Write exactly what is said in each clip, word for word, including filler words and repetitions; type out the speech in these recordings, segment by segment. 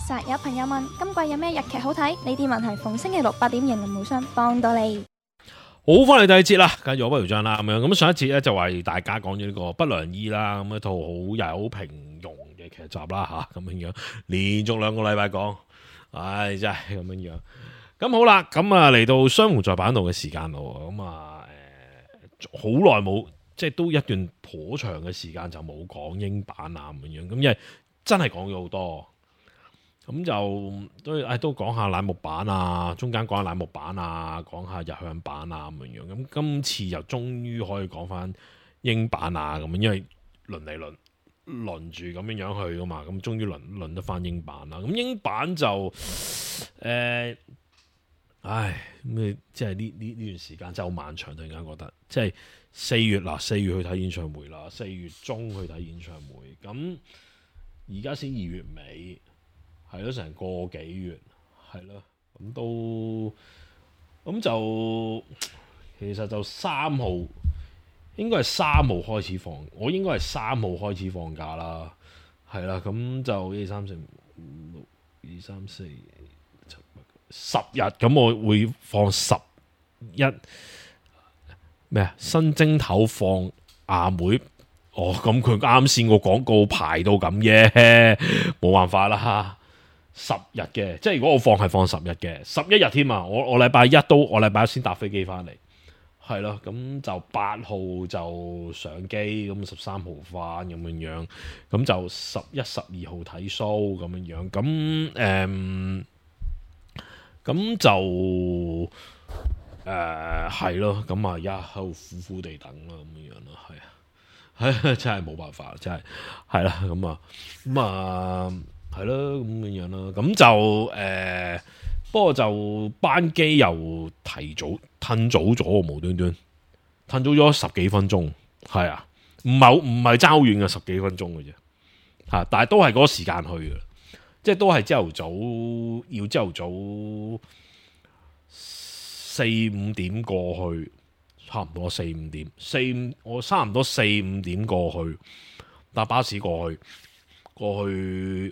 實有朋友問今季有咩日劇好睇？呢啲問題逢星期六八點迎林無雙幫到你。 好，翻嚟第二節啦，繼續我不條章啦，咁樣咁上一節咧就為大家講咗呢個不良醫啦，咁一套好又係好平庸嘅劇集啦吓，咁樣樣連續兩個禮拜講，唉真係咁樣樣。咁好啦，咁啊嚟到相互在版度嘅時間咯，咁啊誒好耐冇，即係都一段頗長嘅時間就冇講英版啊咁樣樣，咁因為真係講咗好多。咁就都誒都講下乃木版啊，中間講下乃木版啊，講下日向版啊咁樣樣。咁今次又終於可以講翻英版啊咁樣，因為輪嚟輪輪住咁樣樣去噶嘛。咁終於輪輪得翻英版啦。咁英版就誒、呃，唉咩？即係呢呢呢段時間真係好漫長，突然間覺得，即係四月啦，四月去睇演唱會啦，四月中去睇演唱會。咁而家先二月尾。係咯，成個幾月，係咯，咁都咁就其實就三號應該係三號開始放，我應該係三號開始放假啦，係啦，咁就一二三四五六二三四七八十日，咁我會放十一咩啊？新正頭放阿妹，哦，咁佢啱先個廣告排到咁啫，冇辦法啦。十日嘅，即係如果我放係放十日嘅，十一日添啊！我我禮拜一都，我禮拜一先搭飛機翻嚟，係咯，咁就八號就上機，咁十三號翻咁樣樣，咁就十一、十二號睇 show 咁樣樣，咁誒，咁就誒係咯，咁啊而家喺度苦苦地等啦，咁樣樣咯，係啊，係真係冇辦法，真係係啦，咁啊，咁啊。係咯，咁樣樣啦，咁就誒、呃，不過就班機又提早褪早咗，無端端褪早咗十幾分鐘，係啊，唔係唔係爭好遠嘅十幾分鐘嘅啫，吓，但係都係嗰個時間去嘅，即係都係朝頭早要朝頭早四五點過去，差唔多四五點，四五我差唔多四五點過去搭巴士過去，過去。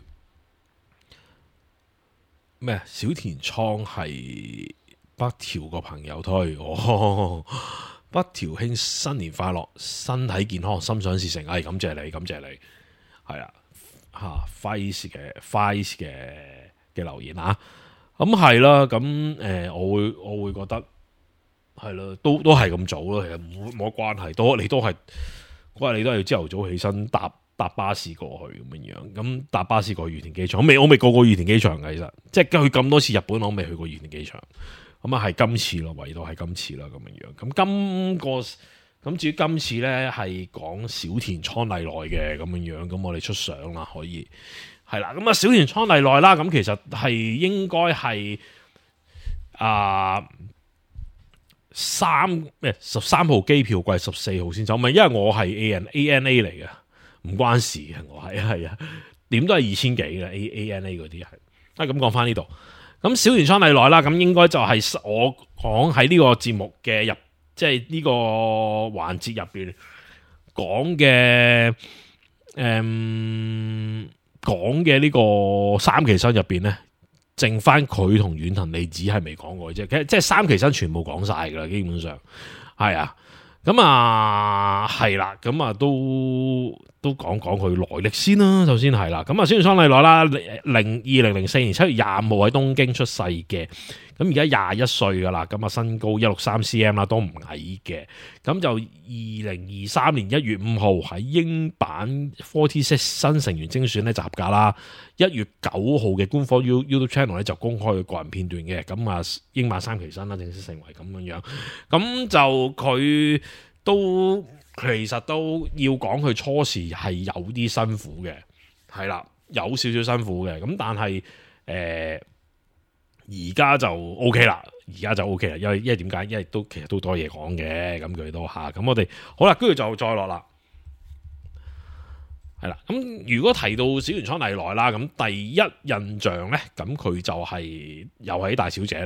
咩？小田倉係北條個朋友推，哦，北條兄新年快樂，身體健康，心想事成，哎，感謝你，感謝你，係啊，吓 Face 嘅 Face 嘅嘅留言啊，咁係啦，咁誒、呃，我會我會覺得係咯，都都係咁早咯，其實冇冇關係，都你都係嗰日你都係要朝頭早起身搭。搭巴士過去咁樣樣，咁搭巴士過去羽田機場，我未我未過過羽田機場嘅，其實即係去咁多次日本，我未去過羽田機場，咁啊係今次咯，唯獨係今次啦咁樣樣。咁今個咁至於今次咧係講小田倉麗奈嘅咁樣樣，咁我哋出相啦，可以係啦。咁啊小田倉麗奈啦，咁其實係應該係啊三咩十三號機票貴十四號先走，唔係因為我係 A N A N A 嚟嘅。唔關事嘅，我係係啊，點都係二千幾嘅 A A N A 嗰啲係。啊咁講翻呢度，咁小田倉麗奈啦，咁應該就係我講喺呢個節目嘅入，即係呢個環節入邊講嘅，誒講嘅呢個三期生入邊咧，剩翻佢同遠藤利子係未講過嘅啫，即係三期生全部講晒噶啦，基本上係啊。咁啊，係啦，咁啊都都講講佢來歷先啦。首先係啦，咁啊，小田倉麗奈啦，零二零零四年七月廿五號喺東京出世嘅，咁而家廿一歲噶啦，咁啊身高一六三 cm 啦，都唔矮嘅，咁就二零二三年一月五號喺英版四十六新成員精選咧就合格啦。一月九號嘅官方 YouTube channel 咧就公開佢個人片段嘅，咁啊英版三期生啦正式成為咁樣樣，咁就佢都其實都要講佢初時係有啲辛苦嘅，係啦，有少少辛苦嘅，咁但係誒而家就 O K 啦，而家就 O K 啦，因為因為點解？因為都其實都多嘢講嘅，咁佢都吓，咁我哋好啦，跟住就再落啦。係啦，咁如果提到小田倉麗奈啦，咁第一印象咧，咁佢就係又係大小姐嚟嘅，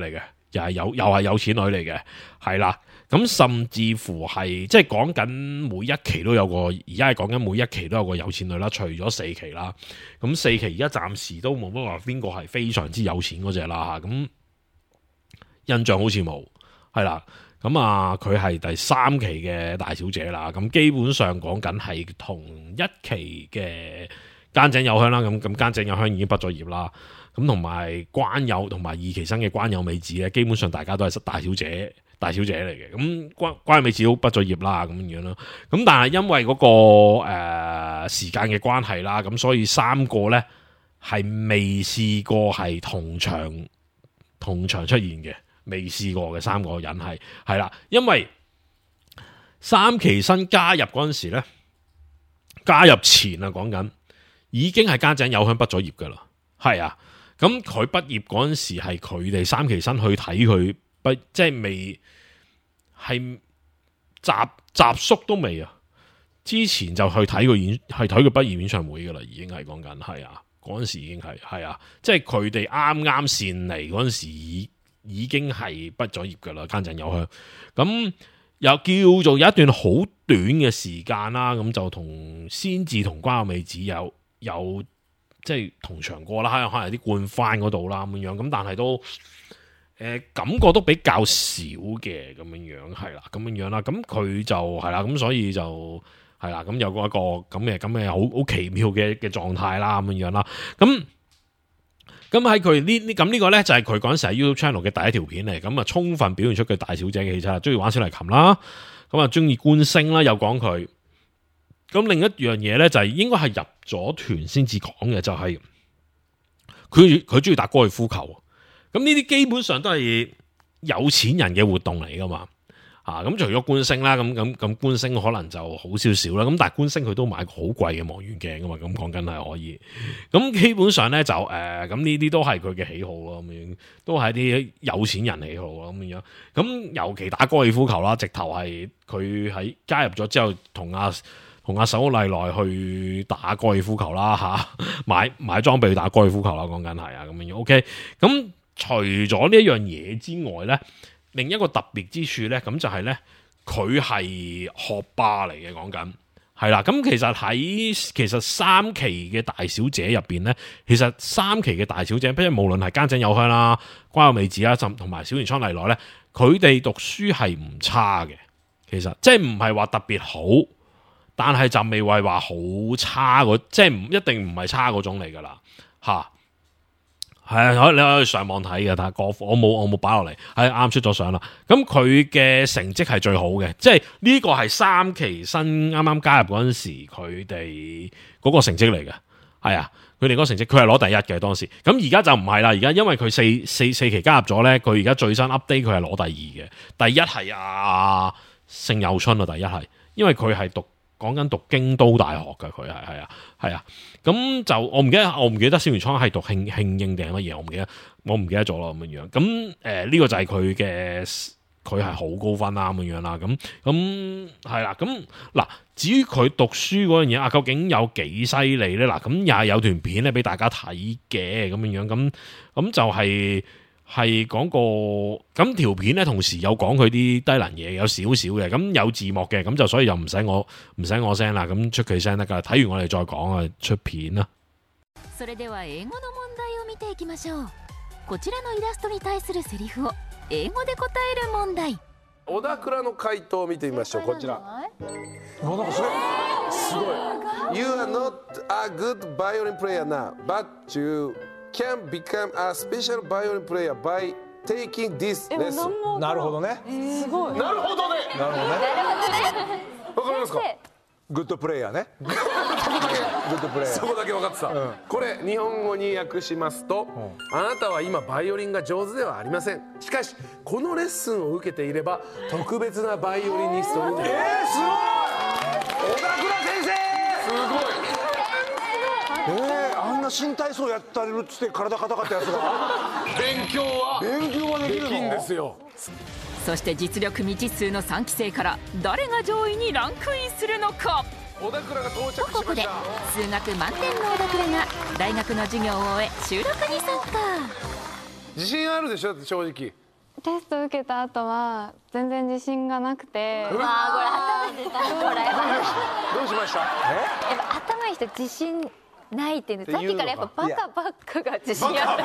又係有又係有錢女嚟嘅，係啦。咁甚至乎係即係講緊每一期都有個，而家係講緊每一期都有個有錢女啦，除咗四期啦。咁四期而家暫時都冇乜話邊個係非常之有錢嗰隻啦嚇。咁印象好似冇，係啦。咁啊，佢係第三期嘅大小姐啦。咁基本上講緊係同一期嘅菅井友香啦。咁咁菅井友香已經畢咗業啦。咁同埋關有同埋二期生嘅關有美子咧，基本上大家都係大小姐。大小姐嚟嘅，咁關關美子都畢咗業啦，咁樣咯。咁但係因為嗰、那個誒、呃、時間嘅關係啦，咁所以三個咧係未試過係同場同場出現嘅，未試過嘅三個人係係啦。因為三期生加入嗰陣時咧，加入前啊講緊已經係菅井友香畢咗業噶啦，係啊。咁佢畢業嗰陣時係佢哋三期生去睇佢。不即係未係集集宿都未啊！之前就去睇佢演，係睇佢畢業演唱會噶啦，已經係講緊係啊！嗰陣時已經係係啊！即係佢哋啱啱善嚟嗰陣時已已經係畢咗業噶啦，菅井友香。咁又叫做有一段好短嘅時間啦，咁就同先至同關有美子有有即係同場過啦，可能啲冠番嗰度啦咁樣，咁但係都。誒、呃、感覺都比較少嘅咁樣樣係啦，咁樣樣啦，咁佢就係啦，咁所以就係啦，咁有個一個咁嘅咁嘅好好奇妙嘅嘅狀態啦，咁樣樣啦，咁咁喺佢呢呢咁呢個咧就係佢嗰陣時喺 YouTube channel 嘅第一條片嚟，咁啊充分表現出佢大小姐嘅氣質，中意玩小提琴啦，咁啊中意觀星啦，又講佢，咁另一樣嘢咧就係應該係入咗團先至講嘅，就係佢佢中意打高爾夫球。咁呢啲基本上都係有錢人嘅活動嚟噶嘛，啊咁除咗觀星啦，咁咁咁觀星可能就好少少啦，咁但係觀星佢都買好貴嘅望遠鏡噶嘛，咁講緊係可以，咁基本上咧就誒咁呢啲都係佢嘅喜好咯，咁樣都係啲有錢人喜好咯，咁樣，咁尤其打高爾夫球啦，直頭係佢喺加入咗之後，同阿同阿手麗奈去打高爾夫球啦吓、啊，買買裝備去打高爾夫球啦，講緊係啊，咁樣 OK，咁。除咗呢一樣嘢之外咧，另一個特別之處咧，咁就係咧，佢係學霸嚟嘅，講緊係啦。咁其實喺其實三期嘅大小姐入邊咧，其實三期嘅大小姐，不如無論係菅井友香啦、關有美子啦，甚同埋小田倉麗奈咧，佢哋讀書係唔差嘅。其實即係唔係話特別好，但係就未係話好差嗰，即係唔一定唔係差嗰種嚟噶啦，吓。係啊，你可以上網睇嘅，但係個我冇我冇擺落嚟，係啱出咗相啦。咁佢嘅成績係最好嘅，即係呢個係三期新啱啱加入嗰陣時，佢哋嗰個成績嚟嘅。係啊，佢哋嗰個成績，佢係攞第一嘅當時。咁而家就唔係啦，而家因為佢四四四期加入咗咧，佢而家最新 update 佢係攞第二嘅，第一係啊勝有春啊，第一係，因為佢係讀。講緊讀京都大學嘅，佢係係啊係啊，咁就我唔記得我唔記得小田倉係讀慶慶應定係乜嘢，我唔記得我唔記得咗啦咁樣樣。咁誒呢個就係佢嘅，佢係好高分啦咁樣啦。咁咁係啦。咁嗱，至於佢讀書嗰樣嘢啊，究竟有幾犀利咧？嗱，咁又係有段片咧俾大家睇嘅咁樣樣。咁咁就係、是。係講個咁條片咧，同時有講佢啲低能嘢，有少少嘅，咁有字幕嘅，咁就所以就唔使我唔使我聲啦，咁出佢聲得噶。睇完我哋再講啊，出片啦。 それでは英語の問題を見ていきましょう。こちらのイラストに対するセリフを英語で答える問題。 小田倉の回答を見てみましょう。こちら。なんかすごい。すごい。You are not a good violin player now, but you can become a special violin player by taking this lesson. なるほどね。 すごい。なるほどね。なるほどね。わかりますか？ グッドプレイヤーね。 グッドプレイヤー。そこだけ分かってた。うん、これ日本語に訳しますと、うん、あなたは今バイオリンが上手ではありません。しかしこのレッスンを受けていれば特別なバイオリニストになる。えー、すごい。小田倉先生。すごい。 えー、あんな新体操やったるっつって体硬かったやつが勉強は勉強はできるの？ できんですよ。 そして実力未知数のさん期生から誰が上位にランクインするのか。 小田倉が到着しました。 ここで数学満点の小田倉が大学の授業を終え収録に参加。 自信あるでしょ正直。 テスト受けた後は全然自信がなくて、 あーこれ頭出たこれどうしました？ やっぱ頭いい人自信ないっていうのさっきからやっぱバカばっかが自信あるバカ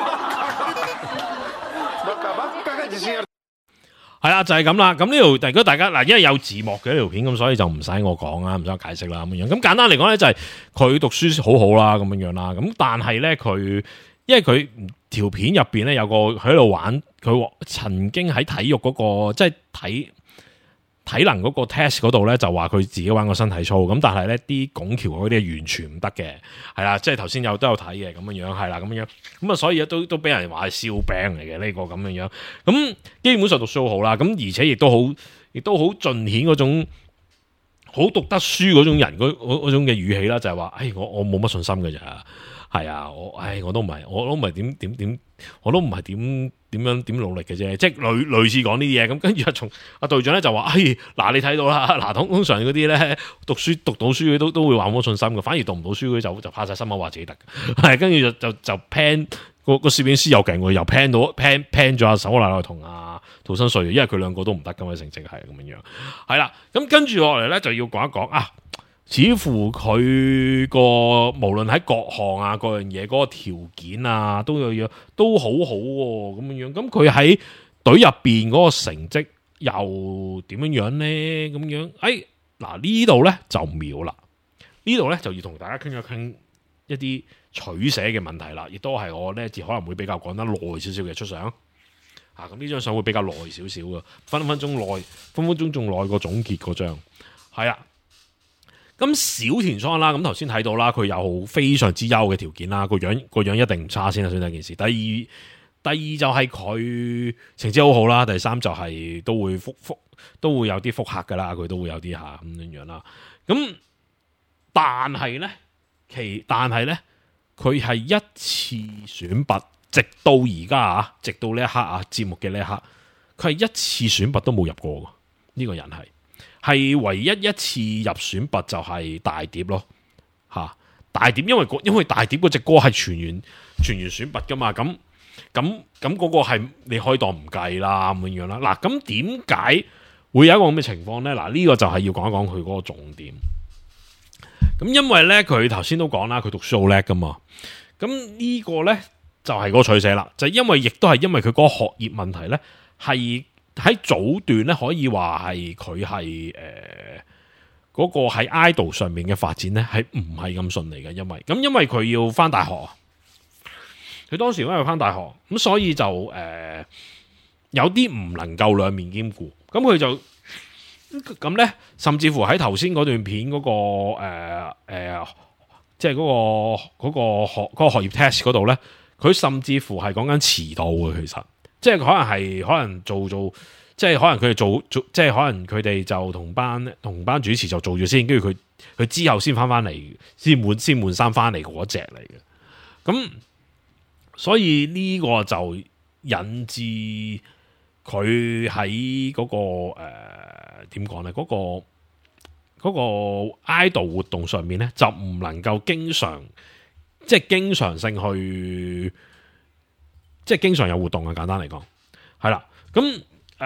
ばっかが自信ある。 係啦，就係咁啦。咁呢條，如果大家嗱，因為有字幕嘅呢條片，咁所以就唔使我講啦，唔使我解釋啦咁樣。咁簡單嚟講咧，就係佢讀書好好啦，咁樣樣啦。咁但係咧，佢因為佢條片入邊咧有個喺度玩，佢曾經喺體育嗰、個即係體體能嗰個 test 嗰度咧，就話佢自己玩個身體操。咁但係咧啲拱橋嗰啲係完全唔得嘅，係啦，即係頭先有都有睇嘅咁樣樣，係啦咁樣樣。咁啊，所以都都俾人話係笑柄嚟嘅呢個咁樣樣。咁基本上讀書好好啦，咁而且亦都好，亦都好盡顯嗰種好讀得書嗰種人嗰嗰種嘅語氣啦，就係話，唉，我我冇乜信心嘅咋。係啊，我唉，我都唔係，我都唔係點點點，我都唔係點點樣點努力嘅啫，即係類類似講呢啲嘢。咁跟住阿從阿隊長咧就話，唉，嗱你睇到啦，嗱通通常嗰啲咧讀書讀到書嘅都都會話冇信心嘅，反而讀唔到書嘅就就拍晒心口話自己得嘅，係跟住就就就 plan 個個攝影師又勁喎，又 plan 到 plan plan 咗阿手拿同阿土生穗，因為佢兩個都唔得咁嘅成績係咁樣樣，係啦，咁跟住落嚟咧就要講一講啊。似乎佢個無論喺各項啊各樣嘢嗰個條件啊都有嘢都好好喎咁樣樣，咁佢喺隊入邊嗰個成績又點樣樣咧？咁樣，誒嗱呢度咧就妙啦，呢度咧就要同大家傾一傾一啲取捨嘅問題啦，亦都係我呢次可能會比較講得耐少少嘅出相啊，咁呢張相會比較耐少少嘅，分分鐘耐，分分鐘仲耐過總結嗰張，係啊。咁小田桑啦，咁頭先睇到啦，佢有非常之優嘅條件啦，個樣個樣一定唔差先啦，先第一件事。第二，第二就係佢成績好好啦。第三就係都會復復都會有啲復刻噶啦，佢都會有啲下咁樣樣啦。咁但係咧，其但係咧，佢係一次選拔，直到而家啊，直到呢一刻啊，節目嘅呢一刻，佢係一次選拔都冇入過嘅，呢、這個人係。係唯一一次入選拔就係大碟咯，吓大碟，因為因為大碟嗰隻歌係全員全員選拔噶嘛，咁咁咁嗰個係你可以當唔計啦咁樣啦。嗱，咁點解會有一個咁嘅情況咧？嗱，呢個就係要講一講佢嗰個重點。咁因為咧，佢頭先都講啦，佢讀書好叻噶嘛。咁呢個咧就係、是、個取捨啦，就係、因為亦都係因為佢嗰個學業問題咧係。喺早段咧，可以話係佢係誒嗰個喺 idol 上面嘅發展咧，係唔係咁順利嘅？因為咁，因為佢要返大學，佢當時因為返大學，咁所以就誒、呃、有啲唔能夠兩面兼顧，咁佢就咁咧，甚至乎喺頭先嗰段片嗰、嗰個誒、呃呃、即係嗰、嗰個嗰、嗰個學嗰、嗰個學業 test 嗰度咧，佢甚至乎係講緊遲到嘅，其實。即係可能係可能做做，即係可能佢哋做做，即係可能佢哋就同班同班主持就做住先，跟住佢佢之後先翻翻嚟，先換先換衫翻嚟嗰隻嚟嘅。咁所以呢個就引致佢喺嗰個誒點講咧？嗰、嗰個嗰、嗰個 idol 活動上面咧，就唔能夠經常即係經常性去。即係經常有活動嘅，簡單嚟講，係啦。咁誒，咁、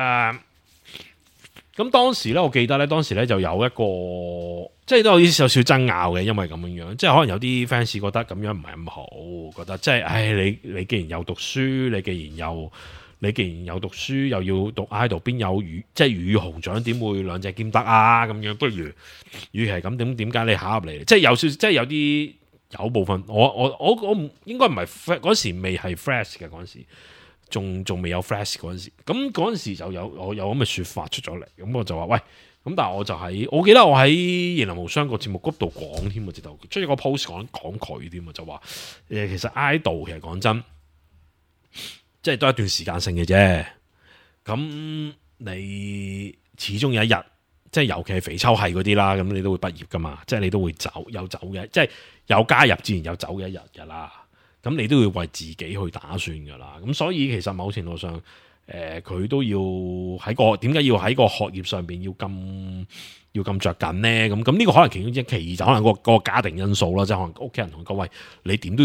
呃、當時咧，我記得咧，當時咧就有一個，即係都有啲有少少爭拗嘅，因為咁樣樣，即係可能有啲 fans 覺得咁樣唔係咁好，覺得即係，唉，你你既然有讀書，你既然有你既然有讀書，又要讀 idol，邊有羽即係羽紅獎點會兩隻兼得啊？咁樣不如，與其係咁，點點解你考入嚟？即係有少，即係有啲。有部分我我我我唔應該唔係嗰時未係 flash 嘅嗰陣時，仲仲未有 flash 嗰陣時，咁嗰陣時就有我有咁嘅説法出咗嚟，咁我就話喂，咁但係我就喺我記得我喺《言林無雙》個節目谷度講添啊，直頭出咗個 post 講講佢添啊，就話誒其實 idol 其實講真，即係都係一段時間性嘅啫，咁你始終有一日。即係尤其係肥秋係嗰啲啦，咁你都會畢業噶嘛，即係你都會走有走嘅，即係有加入自然有走嘅一日噶啦。咁你都要為自己去打算噶啦。咁所以其實某程度上，誒、呃、佢都要喺個點解要喺個學業上邊要咁要咁着緊咧？咁咁呢個可能其中一其二就可能個個家庭因素啦，即係可能屋企人同佢講喂，你點都要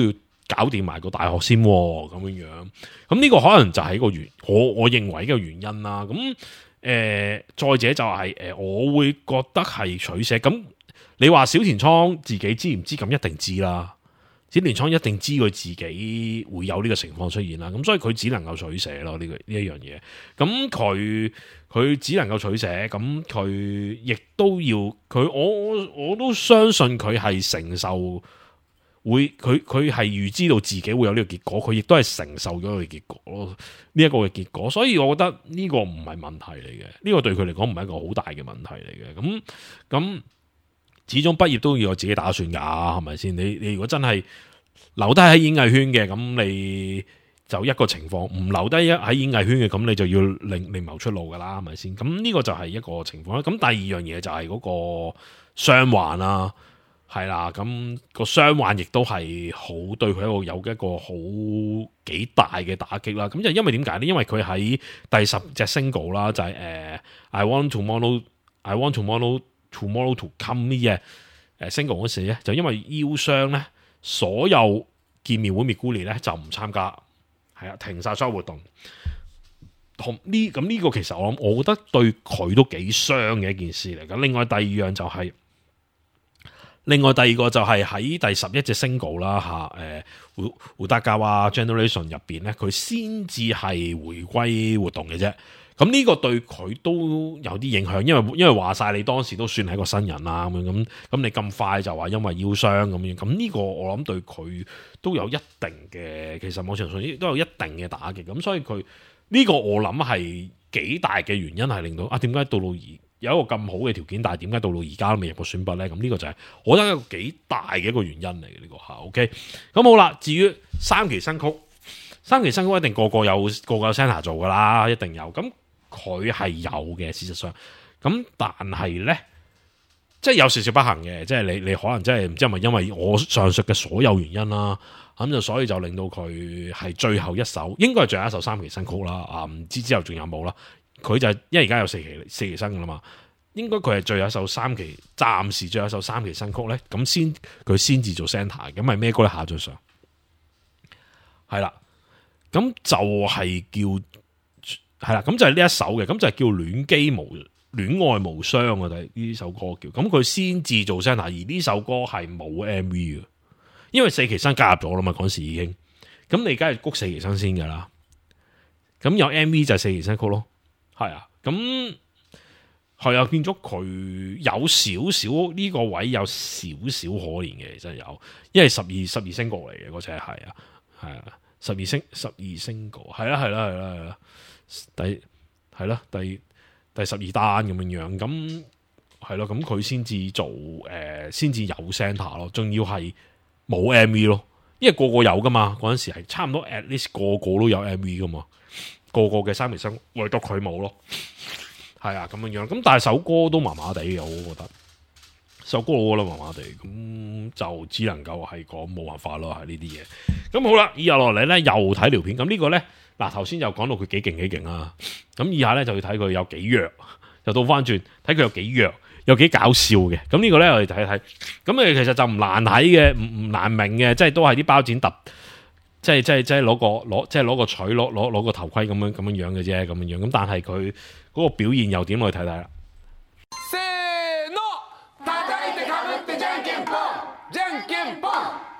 搞掂埋個大學先咁樣樣。咁呢個可能就係一個原我我認為一個原因啦。咁誒、呃，再者就係、是、誒、呃，我會覺得係取捨。咁你話小田倉自己知唔知？咁一定知啦。小田倉一定知佢自己會有呢個情況出現啦，咁所以佢只能夠取捨咯，呢個呢一樣嘢。咁佢佢只能夠取捨，咁佢亦都要佢我我都相信佢係承受會佢佢係預知到自己會有呢個結果，佢亦都係承受咗個結果咯，呢一個嘅結果。所以我覺得呢個唔係問題嚟嘅，呢個對佢嚟講唔係一個好大嘅問題嚟嘅。咁咁。始終畢業都要有自己打算㗎，係咪先？你你如果真係留低喺演藝圈嘅，咁你就一個情況；唔留低喺演藝圈嘅，咁你就要另另謀出路㗎啦，係咪先？咁呢個就係一個情況啦。咁第二樣嘢就係嗰個傷患啦，係啦。咁個傷患亦都係好對佢一個有一個好幾大嘅打擊啦。咁就因為點解呢？因為佢喺第十隻 single 啦，就係誒 I want tomorrow, I want tomorrow。Tomorrow to come 呢嘢誒 single 嗰時咧，就因為腰傷咧，所有見面會 Meguri 咧就唔參加，係啊，停晒所有活動。同呢咁呢個其實我諗，我覺得對佢都幾傷嘅一件事嚟㗎。另外第二樣就係、是，另外第二個就係喺第十一隻 single 啦嚇，誒胡胡達加哇 Generation 入邊咧，佢先至係回歸活動嘅啫。咁呢個對佢都有啲影響，因為因為話晒你當時都算係一個新人啦，咁樣咁咁你咁快就話因為腰傷咁樣，咁呢個我諗對佢都有一定嘅，其實某程度上都有一定嘅打擊，咁所以佢呢個我諗係幾大嘅原因係令到啊點解到到而有一個咁好嘅條件，但係點解到到而家都未入過選拔咧？咁呢個就係我覺得一個幾大嘅一個原因嚟嘅呢個嚇。OK，咁好啦，至於三期新曲，三期新曲一定個個有個個有 Santa 做噶啦，一定有咁。佢係有嘅，事實上，咁但係咧，即係有少少不幸嘅，即係你你可能真係唔知係咪因為我上述嘅所有原因啦，咁就所以就令到佢係最後一首，應該係最後一首三期新曲啦，啊唔知之後仲有冇啦？佢就係、因為而家有四期四期新噶啦嘛，應該佢係最後一首三期，暫時最後一首三期新曲咧，咁先佢先至做 center，咁係咩歌咧？下張相係啦，咁就係叫。係啦，咁就係呢一首嘅，咁就係叫戀機無戀愛無雙啊！第呢首歌叫，咁佢先至做聲，而呢首歌係冇 M V 嘅，因為四期生加入咗啦嘛，嗰時已經，咁你梗係谷四期生先噶啦，咁有 M V 就係四期生曲咯，係啊，咁係啊，變咗佢有少少呢個位有少少可憐嘅，真係有，因為十二十二 single 嚟嘅嗰隻係啊，係啊，十二星十二 single，係啦係啦係啦係啦。第係咯，第第十二單咁樣樣，咁係咯，咁佢先至做誒，先、呃、至有 center 咯，仲要係冇 M V 咯，因為個個有噶嘛，嗰陣時係差唔多 at least 個個都有 M V 噶嘛，個個嘅三期生唯獨佢冇咯，係啊咁樣樣，咁但係首歌都麻麻地嘅，我覺得首歌我覺得麻麻地，咁就只能夠係講冇辦法咯，係呢啲嘢。咁好啦，以下落嚟咧又睇條片，咁呢個咧。嗱，頭先就講到佢幾勁幾勁啦，咁以下咧就要睇佢有幾弱，就倒翻轉睇佢有幾弱，有幾搞笑嘅。咁呢個咧我哋睇一睇，咁誒其實就唔難睇嘅，唔唔難明嘅，即係都係啲包剪揼，即係即係即係攞個攞即係攞個錘攞攞攞個頭盔咁樣咁樣樣嘅啫，咁樣樣。咁但係佢嗰個表現又點？我哋睇睇啦。 せーの、叩いてかぶってじゃんけんぽん、じゃんけんぽん。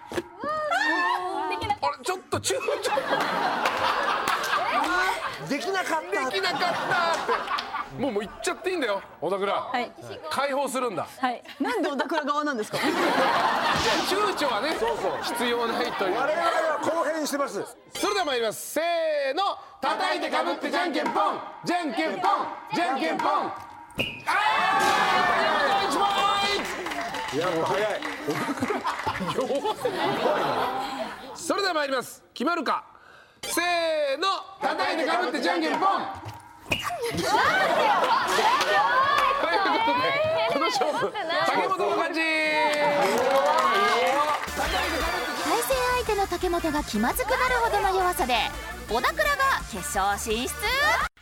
あれちょっと躊躇。 できなかったできなかったってもうもう言っちゃっていいんだよ小田倉、はい、解放するんだ、はい、 なんで小田倉側なんですか。いや躊躇はねそうそう必要ないという我々 は公平にしてます。 それでは参ります。せーの、叩いてかぶってじゃんけんぽん、じゃんけんぽん、じゃんけんぽん。あーいちポイント。やっぱ早いそれでは参ります。決まるか。せーの、叩いてかぶってじゃんけんぽん。ということでこの勝負竹本の勝ち。 対戦相手の竹本が気まずくなるほどの弱さで小田倉が決勝進出。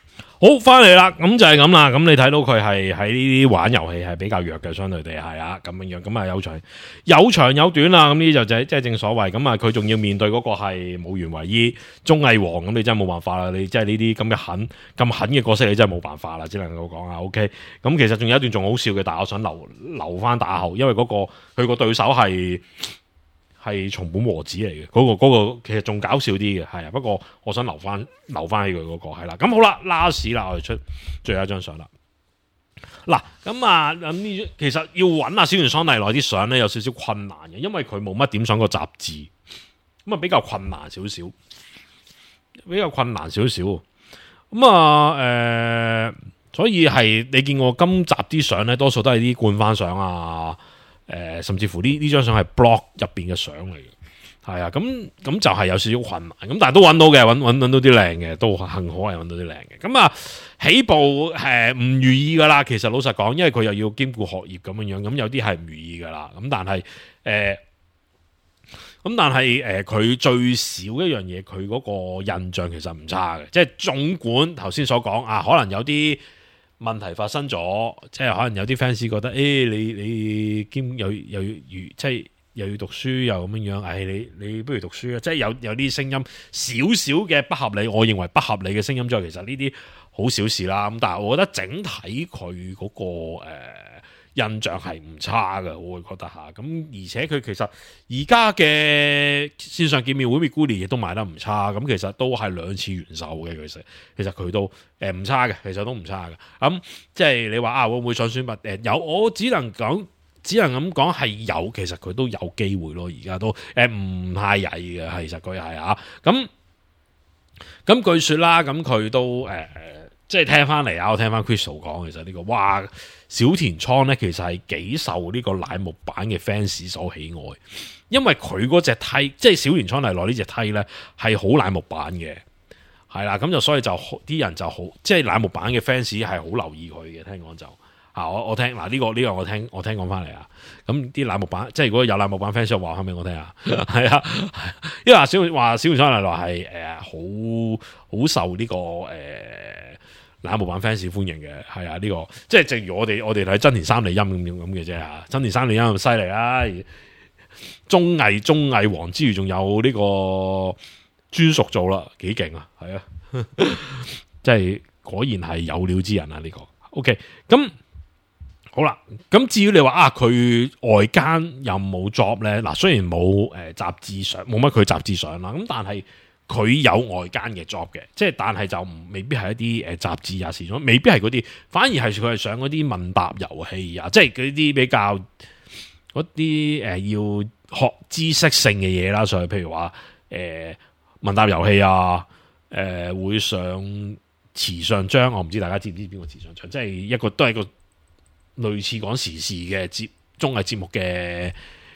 好，翻嚟啦，咁就係咁啦。咁你睇到佢係喺呢啲玩遊戲係比較弱嘅，相對地係啊咁樣樣。咁啊有長有長有短啦。咁呢就就即係正所謂。咁啊佢仲要面對嗰個係武原唯一綜藝王，咁你真係冇辦法啦。你即係呢啲咁嘅狠咁狠嘅角色，你真係冇辦法啦。只能夠講啊。OK。咁其實仲有一段仲好笑嘅，但係我想留留翻打後，因為嗰、嗰個佢個對手係。係松本和子嚟嘅，嗰、嗰個、嗰個其實仲搞笑啲嘅，係啊。不過我想留翻留翻起佢嗰個係啦。咁好啦 ，last 啦，我哋出最後一張相啦。嗱，咁啊咁呢，其實要揾阿小原桑麗奈啲相咧，有少少困難嘅，因為佢冇乜點上過雜誌，咁啊比較困難少少，比較困難少少。咁啊誒、呃，所以係你見我今集啲相咧，多數都係啲灌翻相啊。誒、呃，甚至乎呢呢張相係 blog 入邊嘅相嚟嘅，係啊，咁咁就係有少少困難，咁但係都揾到嘅，揾揾揾到啲靚嘅，都幸好係揾到啲靚嘅。咁啊，起步誒唔如意噶啦，其實老實講，因為佢又要兼顧學業咁樣樣，咁有啲係唔如意噶啦。咁但係誒，咁、呃、但係誒，佢、呃、最少一樣嘢，佢嗰個印象其實唔差嘅，即係總管頭先所講啊，可能有啲。問題發生咗，即係可能有啲 fans 覺得，誒、欸，你你兼又又要即係又要讀書又咁樣樣，誒、哎，你你不如讀書啊！即係有有啲聲音少少嘅不合理，我認為不合理嘅聲音之外，其實呢啲好小事啦。咁但係我覺得整體佢嗰、那個誒、呃、印象係唔差嘅，我會覺得吓。咁而且佢其實而家嘅線上見面會 Meguri 亦都賣得唔差，咁其實都係兩次元售嘅，其實其實佢都。誒唔差嘅，其實都唔差嘅。咁、嗯、即係你話啊，會唔會上選拔？誒有，我只能講，只能咁講係有。其實佢都有機會咯。而家都誒唔太曳嘅，其實佢係啊。咁咁據說啦，咁佢都誒、呃、即係聽翻嚟啊，我聽翻 Crystal 講，其實呢、這個哇小田倉咧，其實係幾受呢個乃木坂嘅 fans 所喜愛，因為佢嗰隻梯，即係小田倉嚟落呢隻梯咧，係好乃木坂嘅。係啦，咁就所以就啲人就好，即係乃木坂嘅 fans 係好留意佢嘅。聽講就啊，我我聽嗱呢、這個呢、這個我聽我聽講翻嚟啊。咁啲乃木坂，即係如果有乃木坂 fans 就話翻俾我聽啊。係啊，因為話小話小原桑麗奈係誒好好受呢、這個誒乃木坂 fans 歡迎嘅。係啊，呢、這個即係正如我哋我哋睇真田三利音咁樣咁嘅啫嚇。真田三利音咁犀利啦，綜藝綜藝王之餘仲有呢、這個。專屬做啦，幾勁啊，係啊，即係果然係有料之人啊！呢、這個 OK，咁好啦，咁至於你話啊，佢外間有冇 job 咧？嗱，雖然冇誒雜誌上，冇乜佢雜誌上啦，咁但係佢有外間嘅 job 嘅，即係但係就唔未必係一啲誒雜誌啊時裝，未必係嗰啲，反而係佢係上嗰啲問答遊戲啊，即係嗰啲比較嗰啲誒要學知識性嘅嘢啦，所以譬如話誒。呃問答遊戲啊，誒、呃、會上池上彰，我唔知大家知唔知邊個池上彰，即係一個都係一個類似講時事嘅節綜藝節目嘅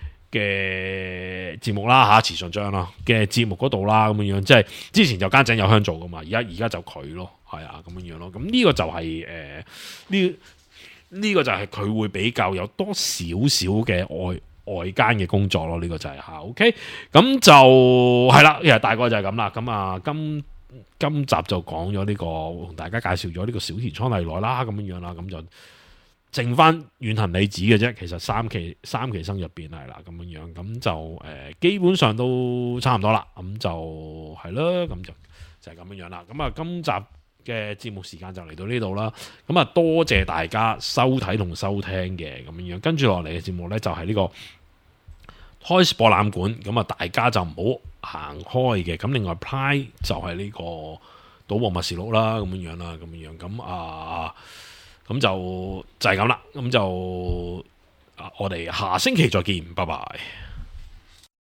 嘅節目啦嚇，池上彰啦嘅節目嗰度啦咁樣樣，即係之前就間井有香做噶嘛，而家而家就佢咯，係啊咁樣樣咯，咁呢個就係誒呢呢個就係佢會比較有多少少嘅愛。外間嘅工作咯，呢、這個就係、是、吓 ，OK，咁就係啦，其實大概就係咁啦。咁啊，今今集就講咗呢、這個，同大家介紹咗呢個小田倉麗奈啦，咁樣樣啦，咁就剩翻遠藤理子嘅啫。其實三期三期生入邊係啦，咁樣樣，咁就誒、呃、基本上都差唔多啦。咁就係啦，咁就就係咁樣樣啦。咁啊，今集嘅節目時間就嚟到呢度啦。咁啊，多謝大家收睇同收聽嘅咁樣樣。跟住落嚟嘅節目咧，就係、是、呢、這個。Toys 博覽館咁啊，大家就唔好行開嘅。咁另外 Prime 就係呢個賭博默示錄啦，咁樣樣啦，咁樣樣咁啊，咁就就係咁啦。咁就啊，我哋下星期再見，拜拜。